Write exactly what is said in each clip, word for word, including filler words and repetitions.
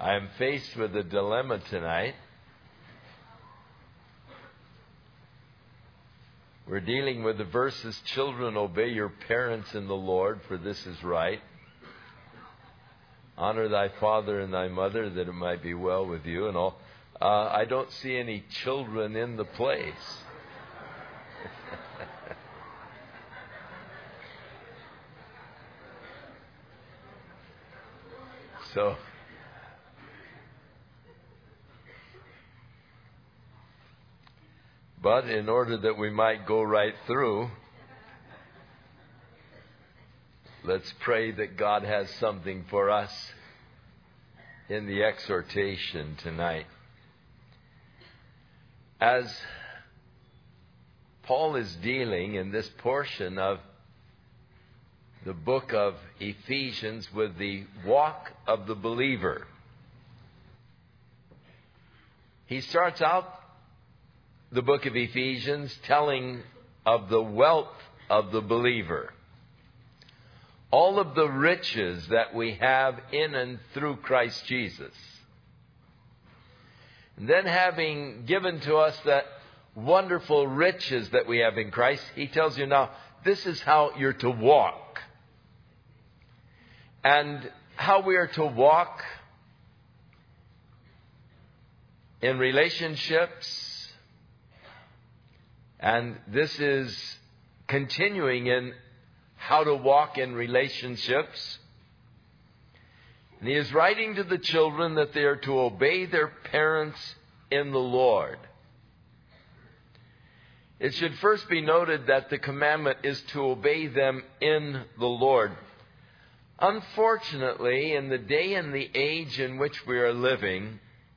I am faced with a dilemma tonight. We're dealing with the verses, children, obey your parents in the Lord, for this is right. Honor thy father and thy mother, that it might be well with you, and all. Uh, I don't see any children in the place. So, but in order that we might go right through, let's pray that God has something for us in the exhortation tonight. As Paul is dealing in this portion of the book of Ephesians with the walk of the believer, he starts out the book of Ephesians telling of the wealth of the believer. All of the riches that we have in and through Christ Jesus. And then, having given to us that wonderful riches that we have in Christ, he tells you now, this is how you're to walk. And how we are to walk in relationships. And this is continuing in how to walk in relationships. And he is writing to the children that they are to obey their parents in the Lord. It should first be noted that the commandment is to obey them in the Lord. Unfortunately, in the day and the age in which we are living,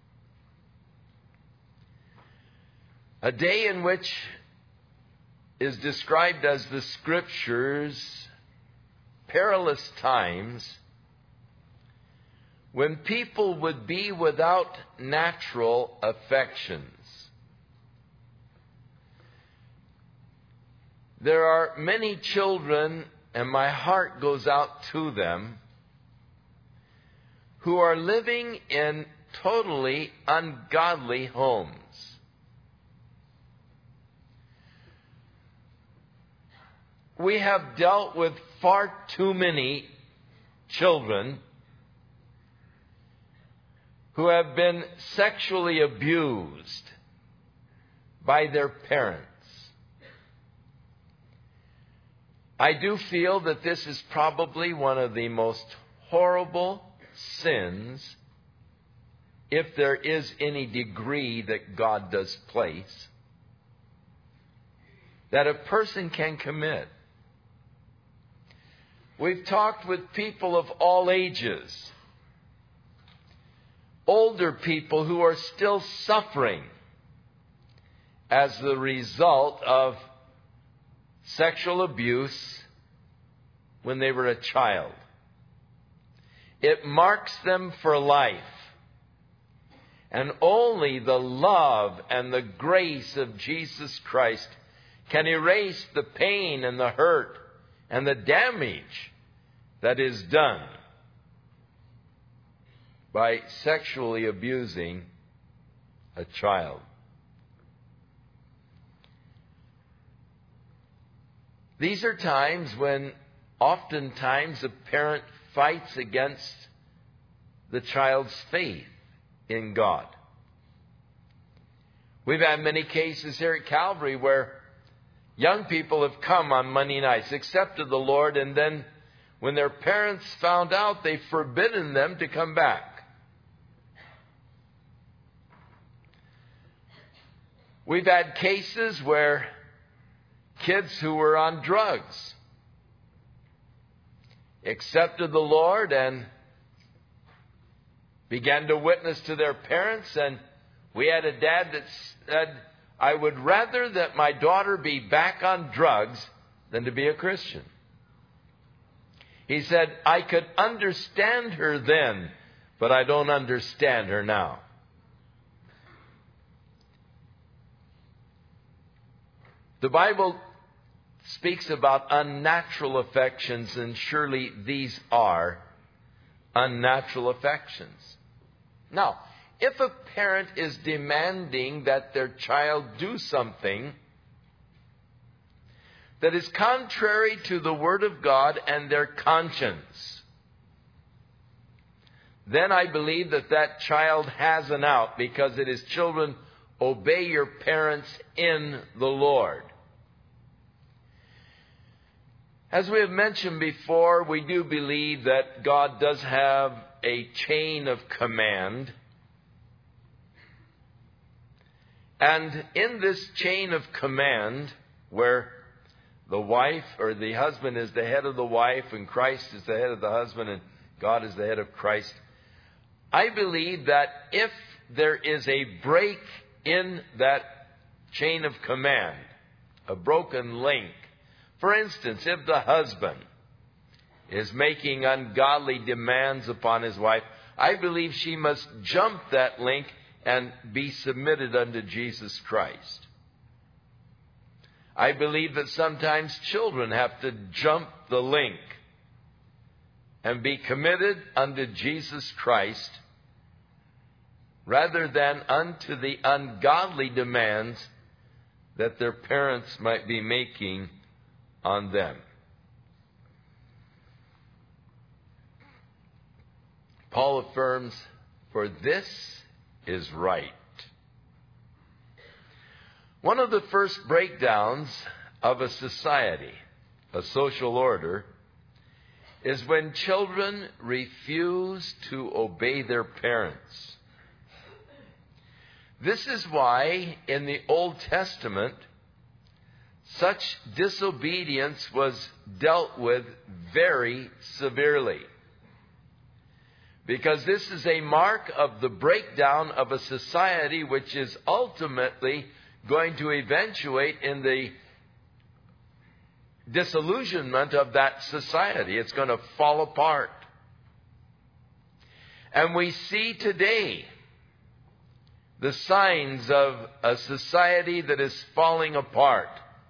a day in which is described as the Scriptures, perilous times, when people would be without natural affections. There are many children, and my heart goes out to them, who are living in totally ungodly homes. We have dealt with far too many children who have been sexually abused by their parents. I do feel that this is probably one of the most horrible sins, if there is any degree that God does place, that a person can commit. We've talked with people of all ages, older people who are still suffering as the result of sexual abuse when they were a child. It marks them for life. And only the love and the grace of Jesus Christ can erase the pain and the hurt and the damage that is done by sexually abusing a child. These are times when oftentimes a parent fights against the child's faith in God. We've had many cases here at Calvary where young people have come on Monday nights, accepted the Lord, and then when their parents found out, they've forbidden them to come back. We've had cases where kids who were on drugs accepted the Lord and began to witness to their parents. And we had a dad that said, I would rather that my daughter be back on drugs than to be a Christian. He said, I could understand her then, but I don't understand her now. The Bible speaks about unnatural affections, and surely these are unnatural affections. Now, if a parent is demanding that their child do something that is contrary to the Word of God and their conscience, then I believe that that child has an out, because it is, children, obey your parents in the Lord. As we have mentioned before, we do believe that God does have a chain of command. And in this chain of command, where the wife or the husband is the head of the wife, and Christ is the head of the husband, and God is the head of Christ, I believe that if there is a break in that chain of command, a broken link, for instance, if the husband is making ungodly demands upon his wife, I believe she must jump that link and be submitted unto Jesus Christ. I believe that sometimes children have to jump the link and be committed unto Jesus Christ rather than unto the ungodly demands that their parents might be making on them. Paul affirms, "For this is right." One of the first breakdowns of a society, a social order, is when children refuse to obey their parents. This is why in the Old Testament, such disobedience was dealt with very severely. Because this is a mark of the breakdown of a society which is ultimately going to eventuate in the disillusionment of that society. It's going to fall apart. And we see today the signs of a society that is falling apart.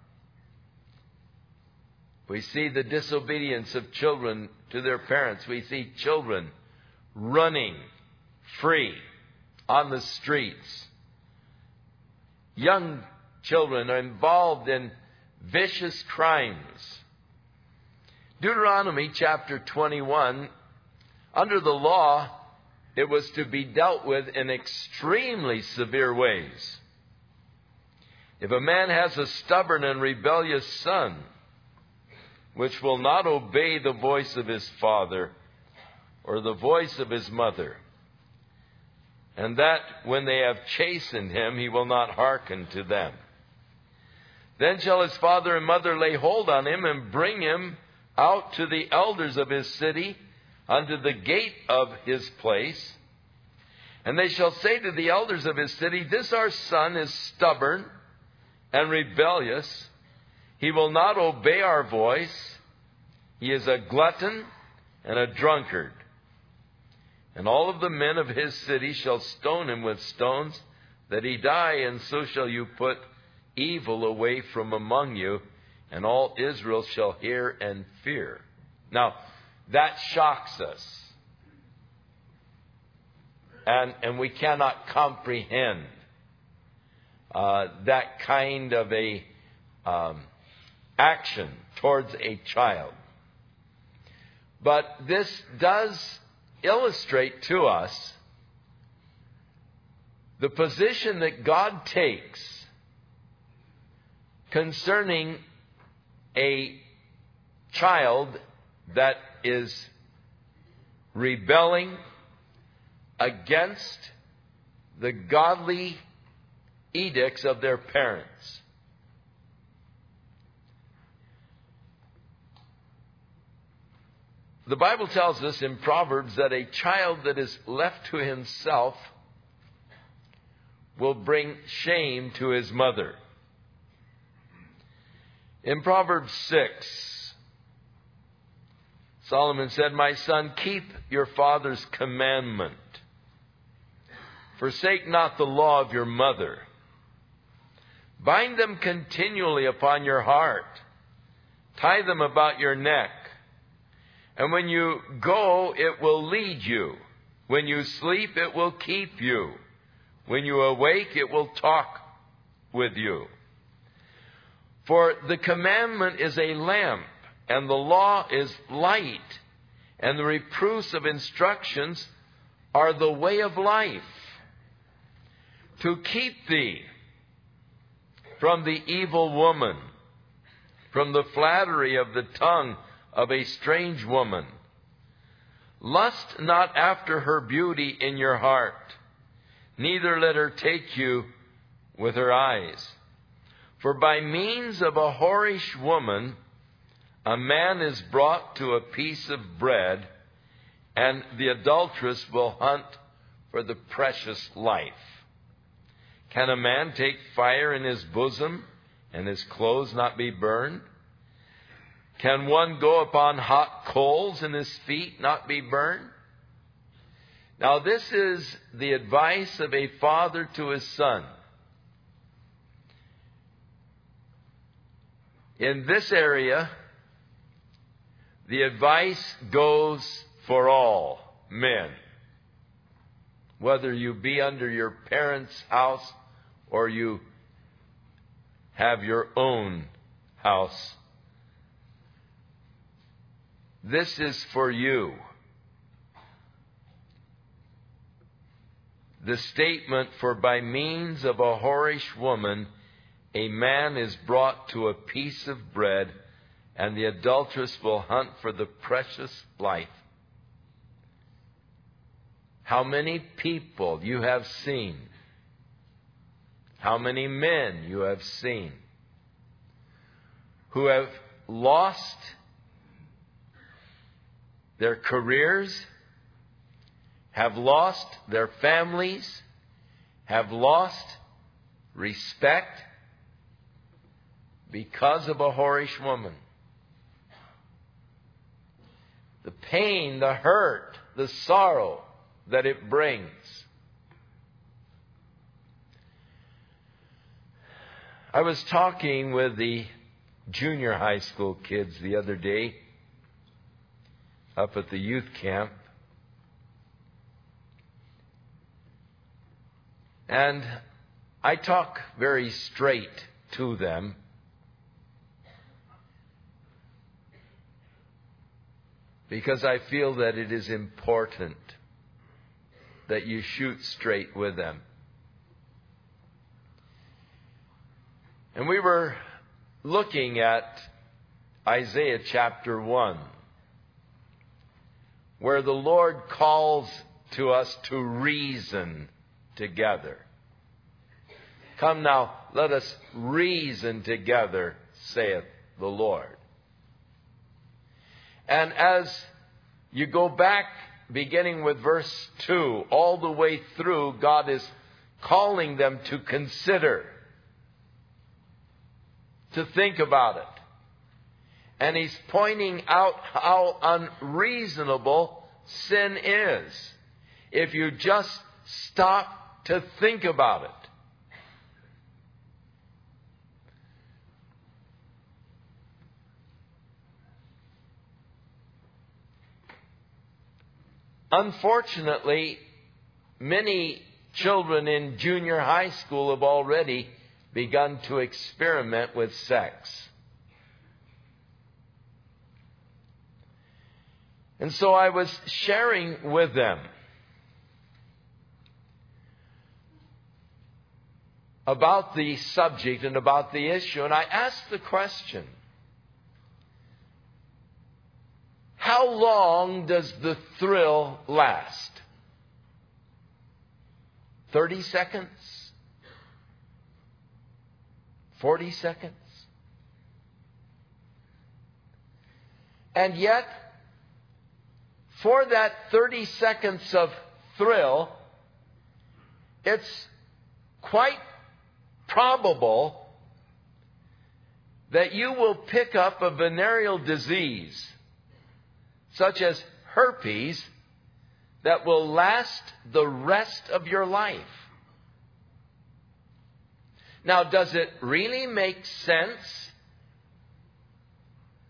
We see the disobedience of children to their parents. We see children running free on the streets. Young children are involved in vicious crimes. Deuteronomy chapter twenty-one, under the law, it was to be dealt with in extremely severe ways. If a man has a stubborn and rebellious son, which will not obey the voice of his father or the voice of his mother, and that when they have chastened him, he will not hearken to them, then shall his father and mother lay hold on him and bring him out to the elders of his city unto the gate of his place. And they shall say to the elders of his city, This our son is stubborn and rebellious. He will not obey our voice. He is a glutton and a drunkard. And all of the men of his city shall stone him with stones, that he die, and so shall you put evil away from among you, and all Israel shall hear and fear. Now, that shocks us. And, and we cannot comprehend uh, that kind of a um, action towards a child. But this does illustrate to us the position that God takes concerning a child that is rebelling against the godly edicts of their parents. The Bible tells us in Proverbs that a child that is left to himself will bring shame to his mother. In Proverbs six, Solomon said, My son, keep your father's commandment. Forsake not the law of your mother. Bind them continually upon your heart. Tie them about your neck. And when you go, it will lead you. When you sleep, it will keep you. When you awake, it will talk with you. For the commandment is a lamp, and the law is light, and the reproofs of instructions are the way of life, to keep thee from the evil woman, from the flattery of the tongue of a strange woman. Lust not after her beauty in your heart, neither let her take you with her eyes. For by means of a whorish woman, a man is brought to a piece of bread, and the adulteress will hunt for the precious life. Can a man take fire in his bosom, and his clothes not be burned? Can one go upon hot coals, and his feet not be burned? Now this is the advice of a father to his son. In this area, the advice goes for all men, whether you be under your parents' house or you have your own house. This is for you. The statement, for by means of a whorish woman, a man is brought to a piece of bread, and the adulteress will hunt for the precious life. How many people you have seen, how many men you have seen who have lost their careers, have lost their families, have lost respect because of a whorish woman. The pain, the hurt, the sorrow that it brings. I was talking with the junior high school kids the other day up at the youth camp. And I talk very straight to them. Because I feel that it is important that you shoot straight with them. And we were looking at Isaiah chapter one, where the Lord calls to us to reason together. Come now, let us reason together, saith the Lord. And as you go back, beginning with verse two, all the way through, God is calling them to consider, to think about it. And He's pointing out how unreasonable sin is if you just stop to think about it. Unfortunately, many children in junior high school have already begun to experiment with sex. And so I was sharing with them about the subject and about the issue, and I asked the question, how long does the thrill last? thirty seconds? forty seconds? And yet, for that thirty seconds of thrill, it's quite probable that you will pick up a venereal disease such as herpes that will last the rest of your life. Now, does it really make sense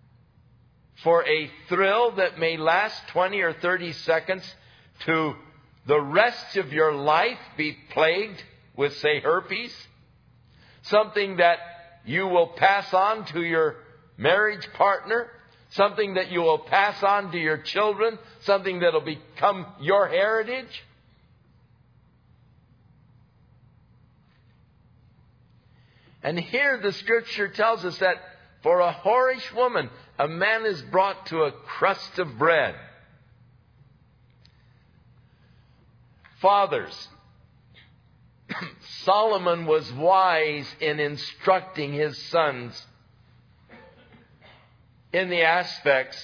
for a thrill that may last twenty or thirty seconds to the rest of your life be plagued with, say, herpes? Something that you will pass on to your marriage partner? Something that you will pass on to your children? Something that will become your heritage? And here the Scripture tells us that for a whorish woman, a man is brought to a crust of bread. Fathers, Solomon was wise in instructing his sons in the aspects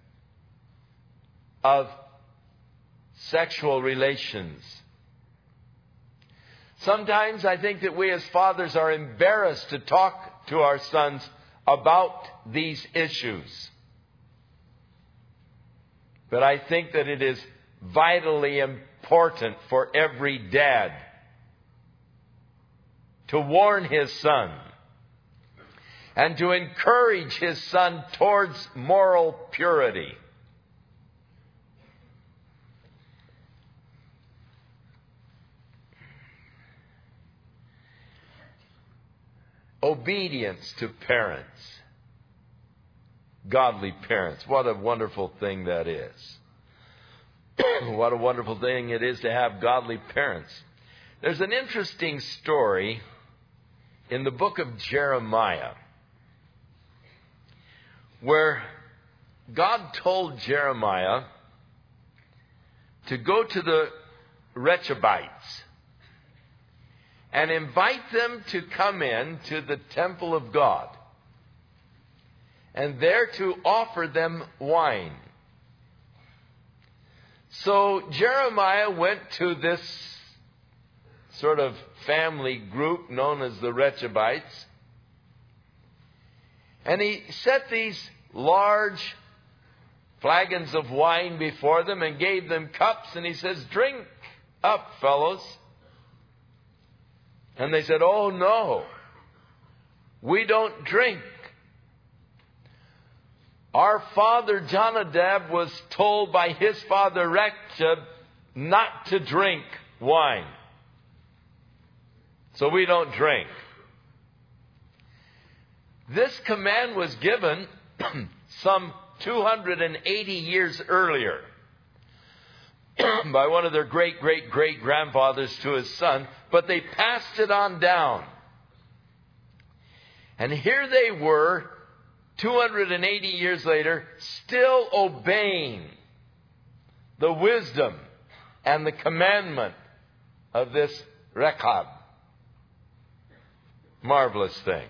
of sexual relations. Sometimes I think that we as fathers are embarrassed to talk to our sons about these issues. But I think that it is vitally important for every dad to warn his son and to encourage his son towards moral purity. Obedience to parents. Godly parents. What a wonderful thing that is. What a wonderful thing it is to have godly parents. There's an interesting story in the book of Jeremiah where God told Jeremiah to go to the Rechabites and invite them to come in to the temple of God and there to offer them wine. So Jeremiah went to this sort of family group known as the Rechabites, and he set these large flagons of wine before them and gave them cups, and he says, "Drink up, fellows." And they said, "Oh no, we don't drink. Our father Jonadab was told by his father Rechab not to drink wine. So we don't drink." This command was given some two hundred eighty years earlier by one of their great, great, great grandfathers to his son, but they passed it on down. And here they were, two hundred eighty years later, still obeying the wisdom and the commandment of this Rechab. Marvelous thing.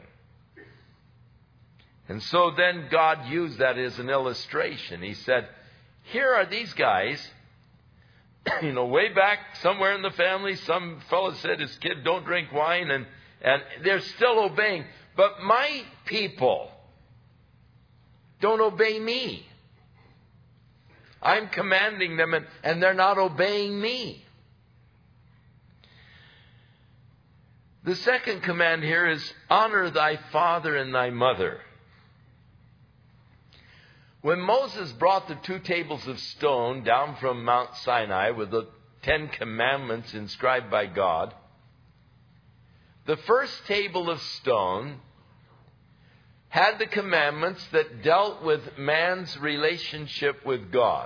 And so then God used that as an illustration. He said, here are these guys, you know, way back somewhere in the family, some fellow said his kid, don't drink wine, and, and they're still obeying. But my people don't obey me. I'm commanding them, and, and they're not obeying me. The second command here is, honor thy father and thy mother. When Moses brought the two tables of stone down from Mount Sinai with the Ten Commandments inscribed by God, the first table of stone had the commandments that dealt with man's relationship with God.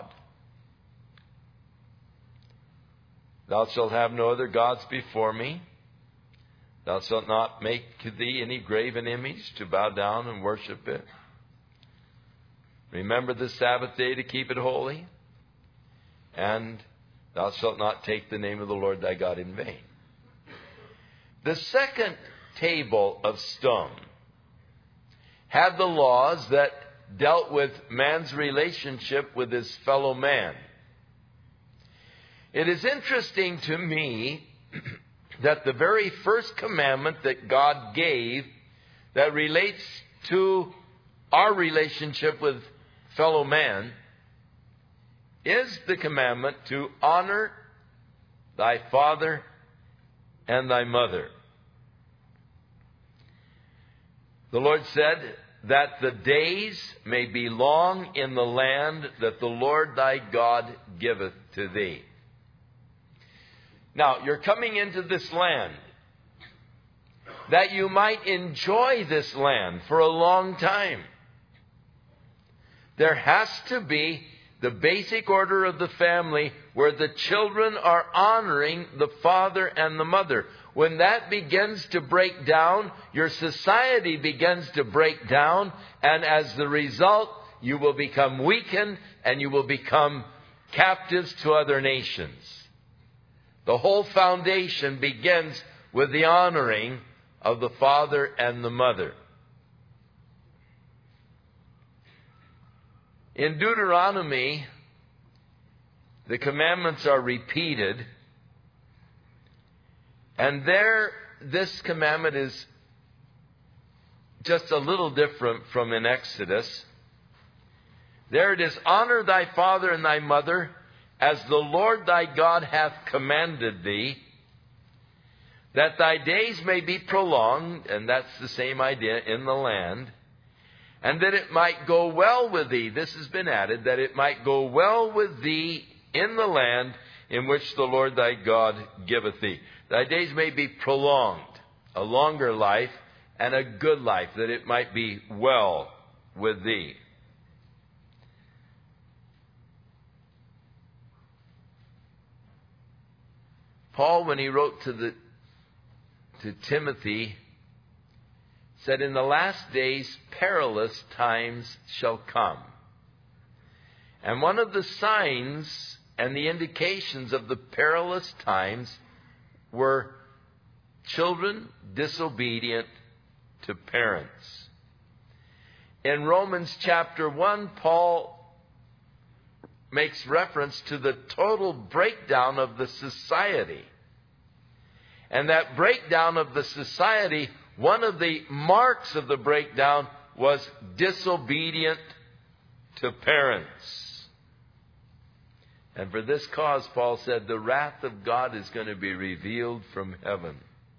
Thou shalt have no other gods before me. Thou shalt not make thee any graven image to bow down and worship it. Remember the Sabbath day to keep it holy. And thou shalt not take the name of the Lord thy God in vain. The second table of stone had the laws that dealt with man's relationship with his fellow man. It is interesting to me that the very first commandment that God gave that relates to our relationship with fellow man is the commandment to honor thy father and thy mother. The Lord said that the days may be long in the land that the Lord thy God giveth to thee. Now, you're coming into this land that you might enjoy this land for a long time. There has to be the basic order of the family where the children are honoring the father and the mother. When that begins to break down, your society begins to break down, and as the result, you will become weakened and you will become captives to other nations. The whole foundation begins with the honoring of the father and the mother. In Deuteronomy, the commandments are repeated. And there, this commandment is just a little different from in Exodus. There it is, honor thy father and thy mother, as the Lord thy God hath commanded thee, that thy days may be prolonged, and that's the same idea, in the land, and that it might go well with thee. This has been added, that it might go well with thee in the land in which the Lord thy God giveth thee. Thy days may be prolonged, a longer life, and a good life, that it might be well with thee. Paul, when he wrote to the to Timothy, said, in the last days perilous times shall come. And one of the signs and the indications of the perilous times were children disobedient to parents. In Romans chapter one, Paul makes reference to the total breakdown of the society. And that breakdown of the society, one of the marks of the breakdown was disobedient to parents. And for this cause, Paul said, the wrath of God is going to be revealed from heaven.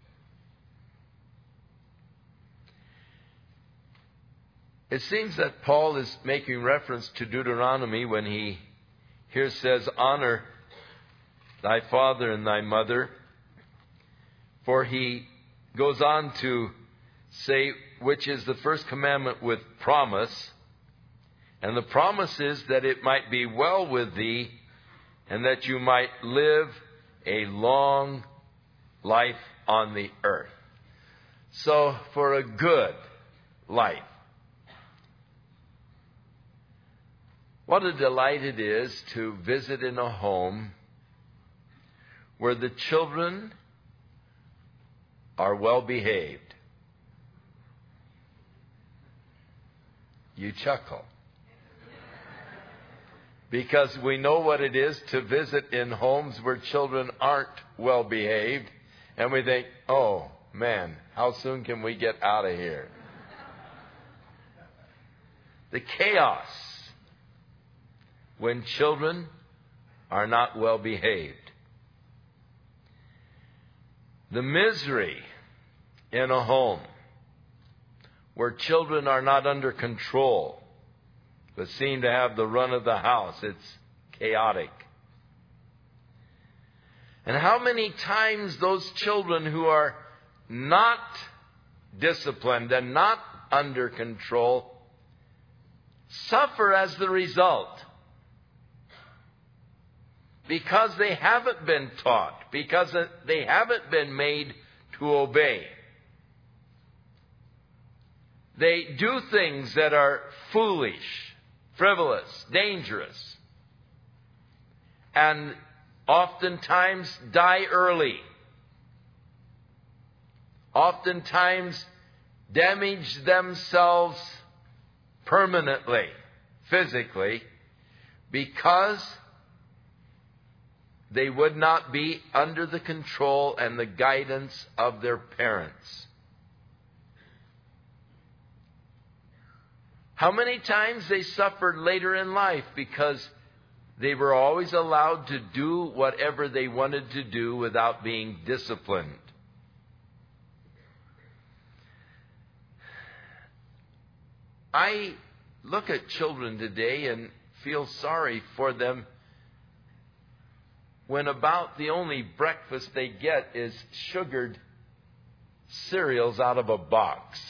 It seems that Paul is making reference to Deuteronomy when he here says, honor thy father and thy mother. For he goes on to say, which is the first commandment with promise. And the promise is that it might be well with thee, and that you might live a long life on the earth. So, for a good life. What a delight it is to visit in a home where the children are well behaved. You chuckle. Because we know what it is to visit in homes where children aren't well behaved. And we think, oh man, how soon can we get out of here? The chaos when children are not well behaved. The misery in a home where children are not under control, but seem to have the run of the house. It's chaotic. And how many times those children who are not disciplined and not under control suffer as the result. Because they haven't been taught. Because they haven't been made to obey. They do things that are foolish, frivolous, dangerous. And oftentimes die early. Oftentimes damage themselves permanently, physically, because they would not be under the control and the guidance of their parents. How many times they suffered later in life because they were always allowed to do whatever they wanted to do without being disciplined. I look at children today and feel sorry for them when about the only breakfast they get is sugared cereals out of a box.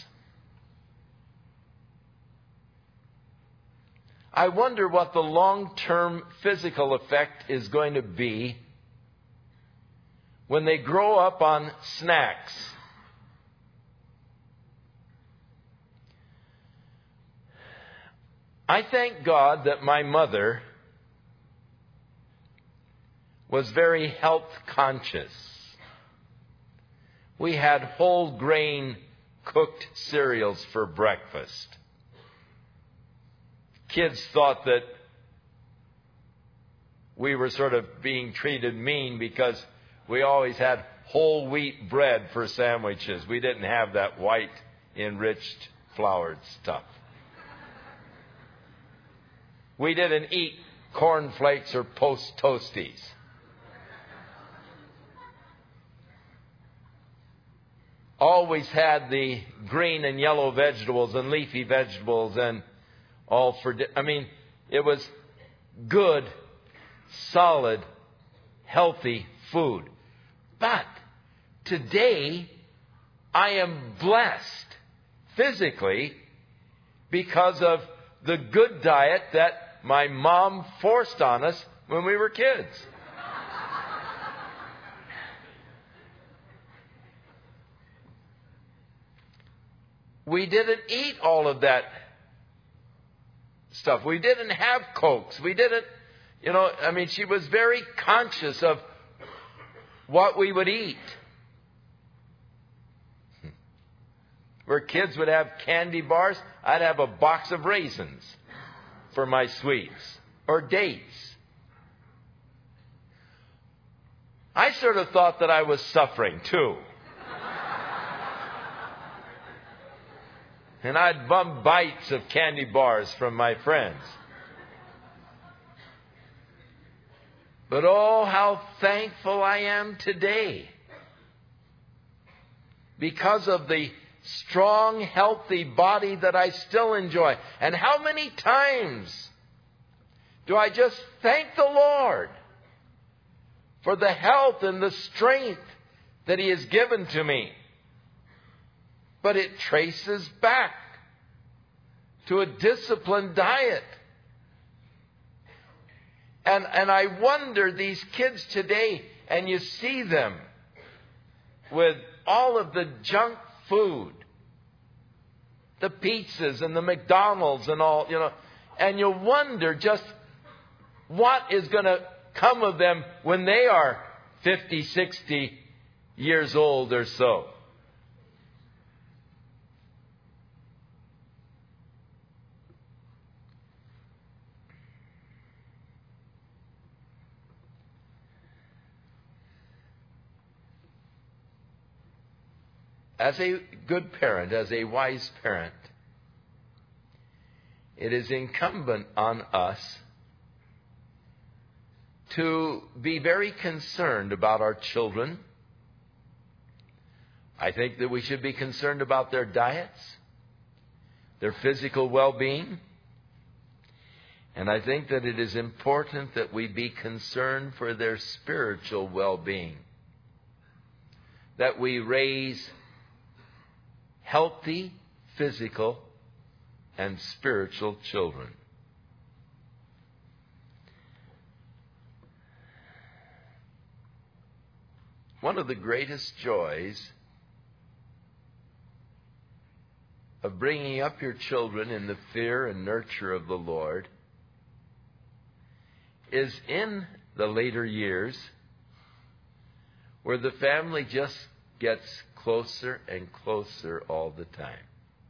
I wonder what the long-term physical effect is going to be when they grow up on snacks. I thank God that my mother was very health conscious. We had whole grain cooked cereals for breakfast. Kids thought that we were sort of being treated mean because we always had whole wheat bread for sandwiches. We didn't have that white enriched floured stuff. We didn't eat cornflakes or Post Toasties. Always had the green and yellow vegetables and leafy vegetables and all for, I mean, it was good, solid, healthy food. But today, I am blessed physically because of the good diet that my mom forced on us when we were kids. We didn't eat all of that stuff. We didn't have Cokes. We didn't, you know, I mean, she was very conscious of what we would eat. Where kids would have candy bars, I'd have a box of raisins for my sweets, or dates. I sort of thought that I was suffering too. And I'd bum bites of candy bars from my friends. But oh, how thankful I am today. Because of the strong, healthy body that I still enjoy. And how many times do I just thank the Lord for the health and the strength that He has given to me? But it traces back to a disciplined diet. And, and I wonder, these kids today, and you see them with all of the junk food, the pizzas and the McDonald's and all, you know, and you wonder just what is going to come of them when they are fifty, sixty years old or so. As a good parent, as a wise parent, it is incumbent on us to be very concerned about our children. I think that we should be concerned about their diets, their physical well-being. And I think that it is important that we be concerned for their spiritual well-being. That we raise healthy, physical, and spiritual children. One of the greatest joys of bringing up your children in the fear and nurture of the Lord is in the later years where the family just gets closer and closer all the time.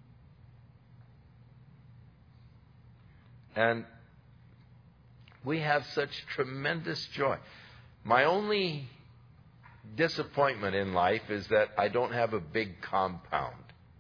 And we have such tremendous joy. My only disappointment in life is that I don't have a big compound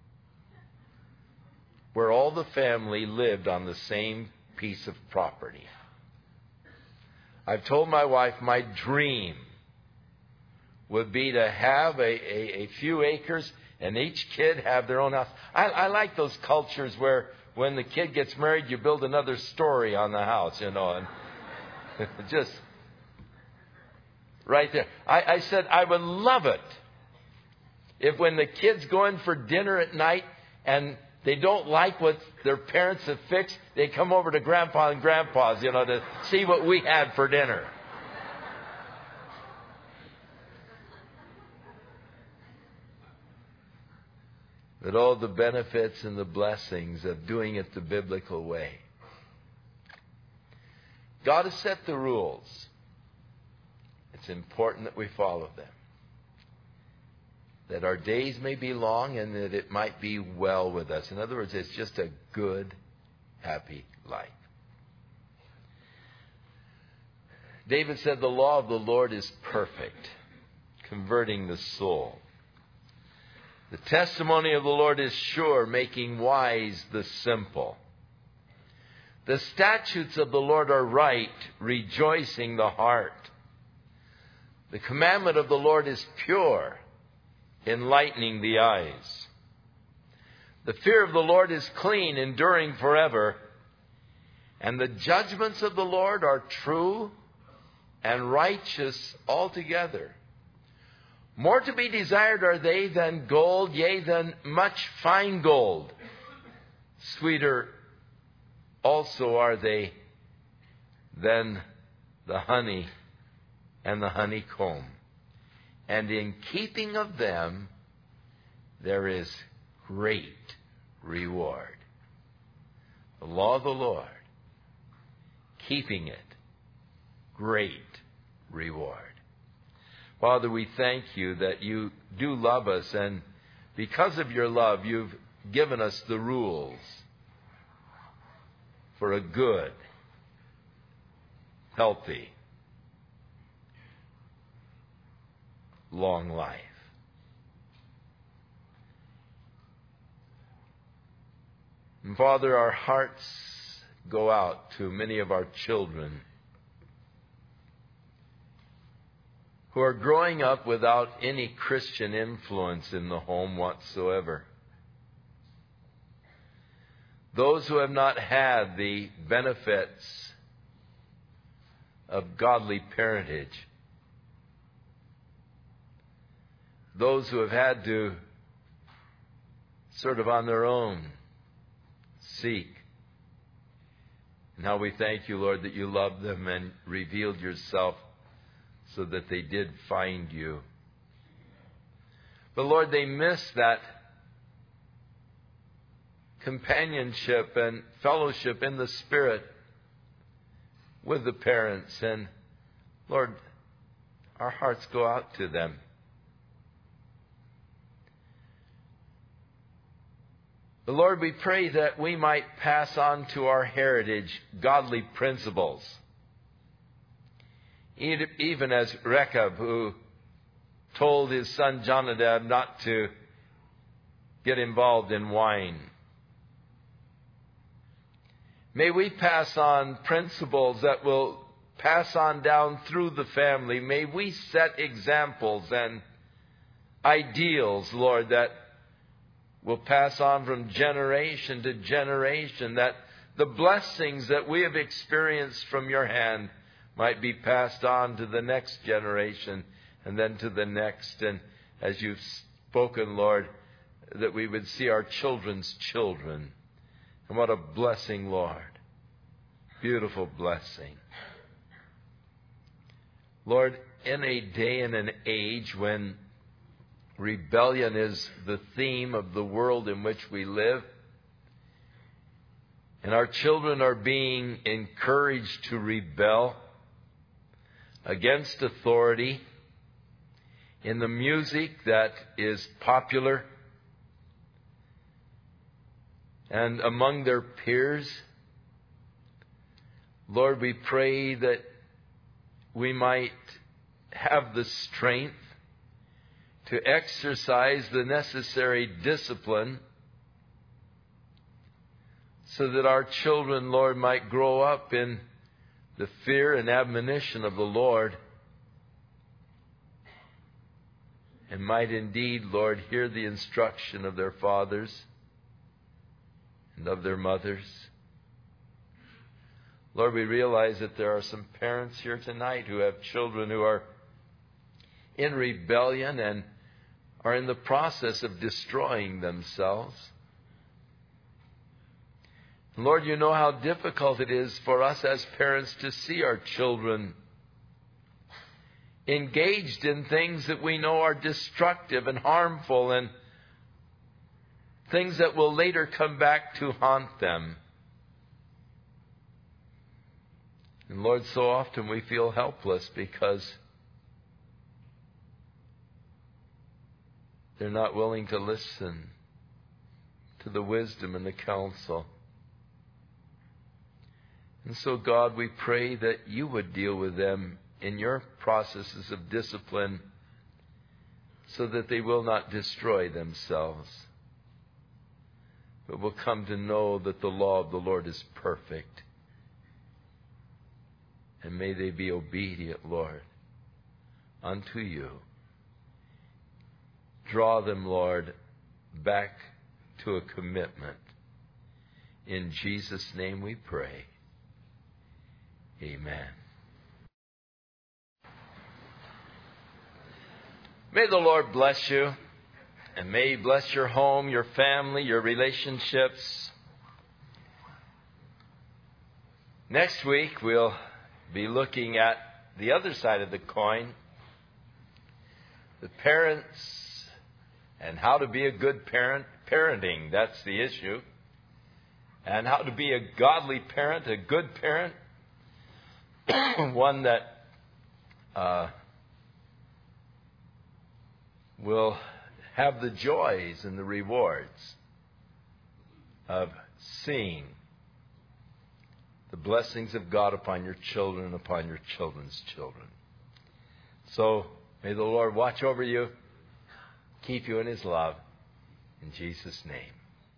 where all the family lived on the same piece of property. I've told my wife my dream would be to have a, a, a few acres and each kid have their own house. I, I like those cultures where when the kid gets married, you build another story on the house, you know, and just... right there. I, I said I would love it if when the kids go in for dinner at night and they don't like what their parents have fixed, they come over to Grandpa and Grandpa's, you know, to see what we had for dinner. But all the benefits and the blessings of doing it the biblical way. God has set the rules. It's important that we follow them. That our days may be long and that it might be well with us. In other words, it's just a good, happy life. David said, the law of the Lord is perfect, converting the soul. The testimony of the Lord is sure, making wise the simple. The statutes of the Lord are right, rejoicing the heart. The commandment of the Lord is pure, enlightening the eyes. The fear of the Lord is clean, enduring forever. And the judgments of the Lord are true and righteous altogether. More to be desired are they than gold, yea, than much fine gold. Sweeter also are they than the honey and the honeycomb. And in keeping of them, there is great reward. The law of the Lord, keeping it, great reward. Father, we thank you that you do love us, and because of your love, you've given us the rules for a good, healthy, long life. And Father, our hearts go out to many of our children who are growing up without any Christian influence in the home whatsoever. Those who have not had the benefits of godly parentage. Those who have had to sort of on their own seek. And how we thank you, Lord, that you loved them and revealed yourself so that they did find you. But Lord, they missed that companionship and fellowship in the Spirit with the parents. And Lord, our hearts go out to them. But Lord, we pray that we might pass on to our heritage godly principles. Even as Rechab, who told his son Jonadab not to get involved in wine. May we pass on principles that will pass on down through the family. May we set examples and ideals, Lord, that will pass on from generation to generation, that the blessings that we have experienced from your hand might be passed on to the next generation and then to the next. And as you've spoken, Lord, that we would see our children's children. And what a blessing, Lord. Beautiful blessing. Lord, in a day and an age when rebellion is the theme of the world in which we live, and our children are being encouraged to rebel against authority in the music that is popular and among their peers. Lord, we pray that we might have the strength to exercise the necessary discipline so that our children, Lord, might grow up in the fear and admonition of the Lord, and might indeed, Lord, hear the instruction of their fathers and of their mothers. Lord, we realize that there are some parents here tonight who have children who are in rebellion and are in the process of destroying themselves. Lord, you know how difficult it is for us as parents to see our children engaged in things that we know are destructive and harmful and things that will later come back to haunt them. And Lord, so often we feel helpless because they're not willing to listen to the wisdom and the counsel. And so, God, we pray that you would deal with them in your processes of discipline so that they will not destroy themselves, but will come to know that the law of the Lord is perfect. And may they be obedient, Lord, unto you. Draw them, Lord, back to a commitment. In Jesus' name we pray. Amen. May the Lord bless you, and may He bless your home, your family, your relationships. Next week, we'll be looking at the other side of the coin, the parents and how to be a good parent. Parenting, that's the issue. And how to be a godly parent, a good parent. One that uh, will have the joys and the rewards of seeing the blessings of God upon your children and upon your children's children. So may the Lord watch over you, keep you in His love. In Jesus' name.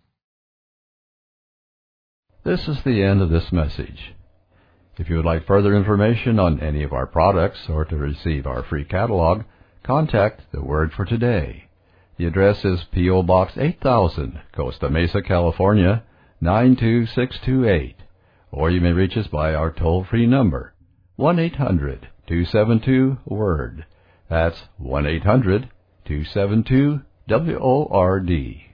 This is the end of this message. If you would like further information on any of our products or to receive our free catalog, contact The Word for Today. The address is P O. Box eight thousand, Costa Mesa, California, nine two six two eight. Or you may reach us by our toll-free number, one eight hundred two seven two WORD. That's one eight hundred two seven two W O R D.